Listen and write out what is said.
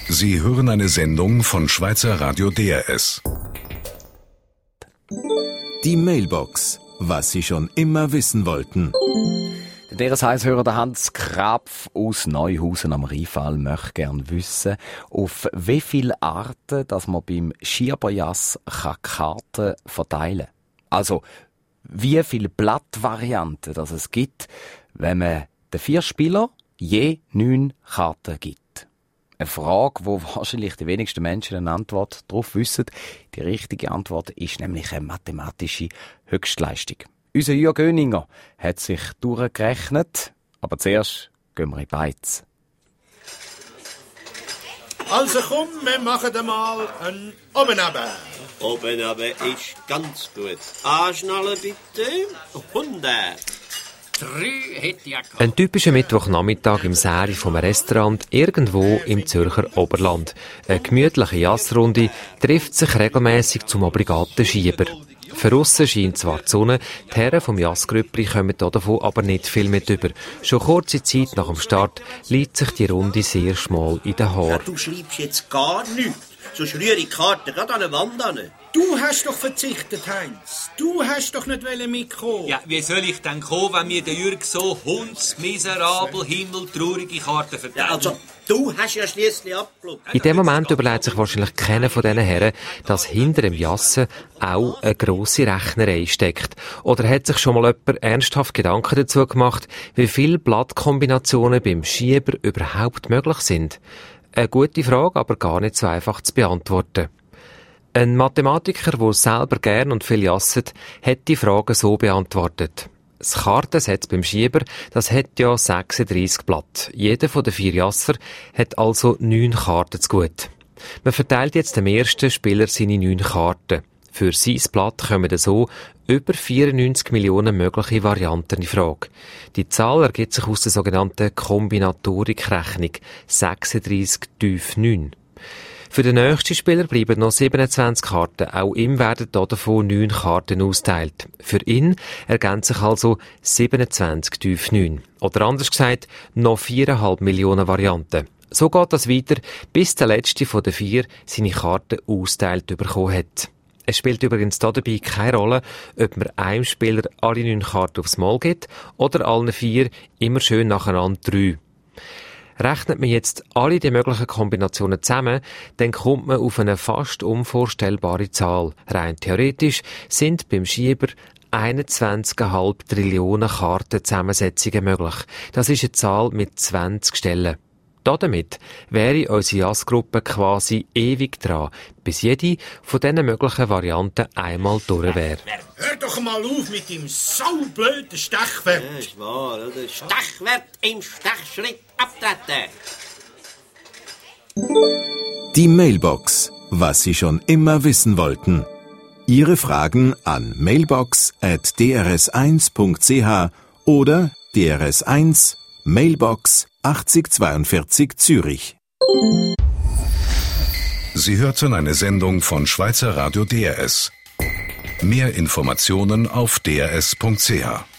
Sie hören eine Sendung von Schweizer Radio DRS. Die Mailbox. Was Sie schon immer wissen wollten. Der DRS-Hörer Hans Krapf aus Neuhausen am Rheinfall möchte gerne wissen, auf wie viele Arten dass man beim Schieberjass Karten verteilen kann. Also, wie viele Blattvarianten dass es gibt, wenn man den 4 Spielern je 9 Karten gibt. Eine Frage, wo wahrscheinlich die wenigsten Menschen eine Antwort darauf wissen. Die richtige Antwort ist nämlich eine mathematische Höchstleistung. Unser Jürg Göninger hat sich durchgerechnet, aber zuerst gehen wir in die Beiz. Also komm, wir machen mal einen Obenabend. Obenabend ist ganz gut. Anschnallen bitte. 100. 3 hätte ja gehabt. Ein typischer Mittwochnachmittag im Säri vom Restaurant irgendwo im Zürcher Oberland. Eine gemütliche Jassrunde trifft sich regelmäßig zum obligaten Schieber. Für aussen scheint zwar die Sonne, die Herren vom Jassgrüppli kommen davon aber nicht viel mit über. Schon kurze Zeit nach dem Start liegt sich die Runde sehr schmal in den Haaren. Ja, du schreibst jetzt gar nichts. So rühre die Karte gerade an der Wand an. Du hast doch verzichtet, Heinz. Du hast doch nicht mitkommen. Ja, wie soll ich denn kommen, wenn mir der Jürg so hundsmiserabel, himmeltraurige Karten verteilt? Ja, also, du hast ja schliesslich abgeschaut. In dem Moment überlegt sich wahrscheinlich keiner von diesen Herren, dass hinter dem Jassen auch eine grosse Rechnerei steckt. Oder hat sich schon mal jemand ernsthaft Gedanken dazu gemacht, wie viele Blattkombinationen beim Schieber überhaupt möglich sind? Eine gute Frage, aber gar nicht so einfach zu beantworten. Ein Mathematiker, der selber gern und viel jasset, hat die Frage so beantwortet. Das Kartenset beim Schieber, das hat ja 36 Blatt. Jeder von den 4 Jasser hat also 9 Karten zu gut. Man verteilt jetzt dem ersten Spieler seine 9 Karten. Für sein Blatt kommen so über 94 Millionen mögliche Varianten in Frage. Die Zahl ergibt sich aus der sogenannten Kombinatorikrechnung 36 × 9. Für den nächsten Spieler bleiben noch 27 Karten. Auch ihm werden davon 9 Karten austeilt. Für ihn ergänzen sich also 27 × 9. Oder anders gesagt, noch 4,5 Millionen Varianten. So geht das weiter, bis der letzte von den 4 seine Karten austeilt bekommen hat. Es spielt übrigens dabei keine Rolle, ob man einem Spieler alle 9 Karten aufs Mal gibt oder allen 4 immer schön nacheinander 3. Rechnet man jetzt alle die möglichen Kombinationen zusammen, dann kommt man auf eine fast unvorstellbare Zahl. Rein theoretisch sind beim Schieber 21,5 Trillionen Kartenzusammensetzungen möglich. Das ist eine Zahl mit 20 Stellen. Damit wäre unsere Jassgruppe quasi ewig dran, bis jede von diesen möglichen Varianten einmal durch wäre. Hör doch mal auf mit dem saublöden Stechwert. Ja, ist wahr, oder? Stechwert im Stechschritt abtreten. Die Mailbox. Was Sie schon immer wissen wollten. Ihre Fragen an mailbox@drs1.ch oder DRS1 Mailbox 8042 Zürich. Sie hörten eine Sendung von Schweizer Radio DRS. Mehr Informationen auf drs.ch.